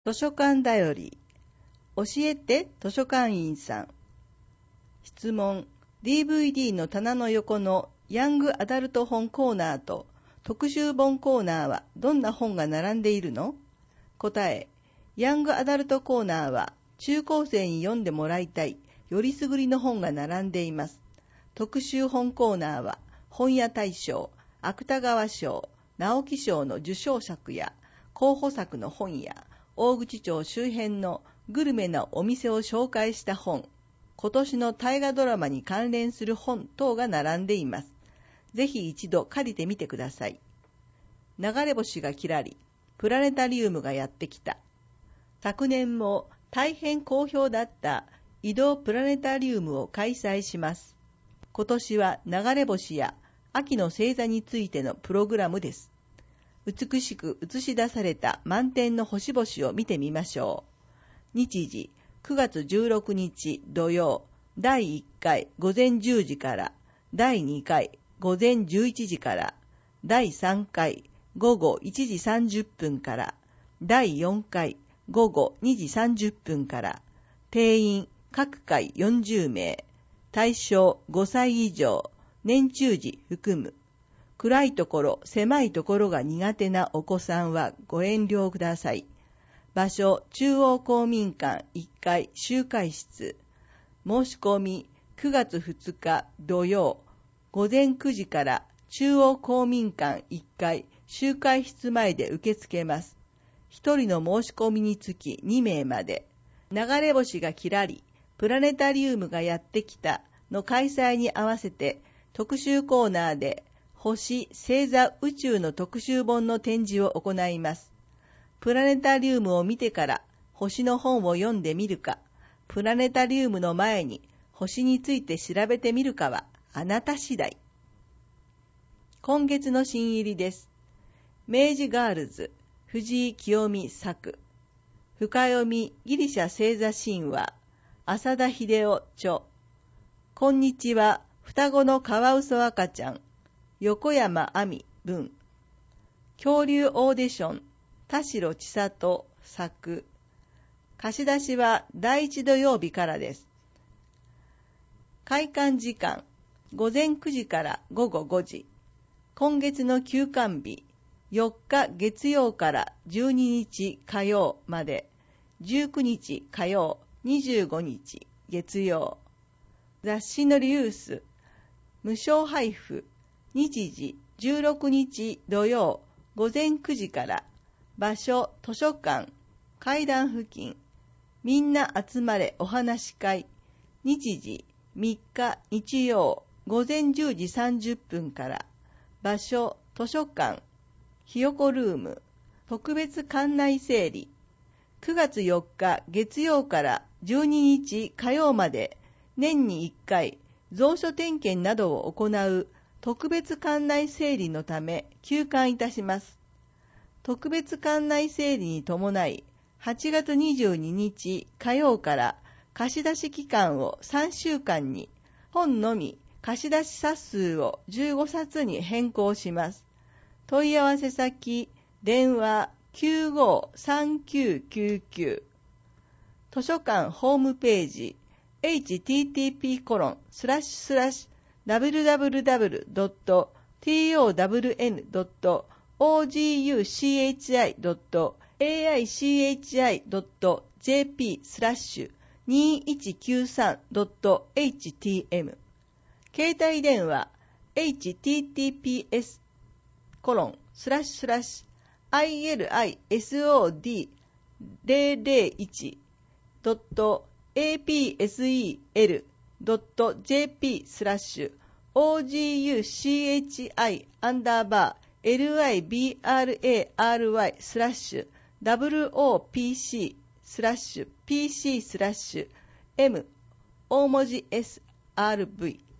図書館だより。教えて図書館員さん。質問。DVD の棚の横のヤングアダルト本コーナーと特集本コーナーはどんな本が並んでいるの？答え。ヤングアダルトコーナーは中高生に読んでもらいたいよりすぐりの本が並んでいます。特集本コーナーは本屋大賞、芥川賞、直木賞の受賞作や候補作の本や大口町周辺のグルメなお店を紹介した本、今年の大河ドラマに関連する本等が並んでいます。ぜひ一度借りてみてください。流れ星がきらり、プラネタリウムがやってきた。昨年も大変好評だった移動プラネタリウムを開催します。今年は流れ星や秋の星座についてのプログラムです。美しく映し出された満天の星々を見てみましょう。日時9月16日土曜、第1回午前10時から、第2回午前11時から、第3回午後1時30分から、第4回午後2時30分から、定員各回40名、対象5歳以上、年中児含む。暗いところ、狭いところが苦手なお子さんはご遠慮ください。場所、中央公民館1階集会室。申し込み、9月2日土曜、午前9時から中央公民館1階集会室前で受け付けます。1人の申し込みにつき2名まで。流れ星がきらり、プラネタリウムがやってきたの開催に合わせて、特集コーナーで、星、星座、宇宙の特集本の展示を行います。プラネタリウムを見てから星の本を読んでみるか、プラネタリウムの前に星について調べてみるかはあなた次第。今月の新入りです。明治ガールズ、藤井清美作。深読みギリシャ星座神話、浅田秀夫著。こんにちは、双子のカワウソ赤ちゃん。横山亜美文。恐竜オーディション、田代千里作。貸し出しは第1土曜日からです。開館時間、午前9時から午後5時。今月の休館日、4日月曜から12日火曜まで、19日火曜、25日月曜。雑誌のリユース、無償配布。日時16日土曜午前9時から。場所図書館階段付近。みんな集まれお話し会。日時3日日曜午前10時30分から。場所図書館ひよこルーム。特別館内整理。9月4日月曜から12日火曜まで年に1回蔵書点検などを行う特別館内整理のため休館いたします。特別館内整理に伴い、8月22日火曜から貸し出し期間を3週間に、本のみ貸し出し冊数を15冊に変更します。問い合わせ先、電話953999。図書館ホームページ、http://www.touchi.achi.2193.htm。 携帯電話 https://ilisod-apci.jp/oguchi-library/wopc/pc/m 大文字 SRV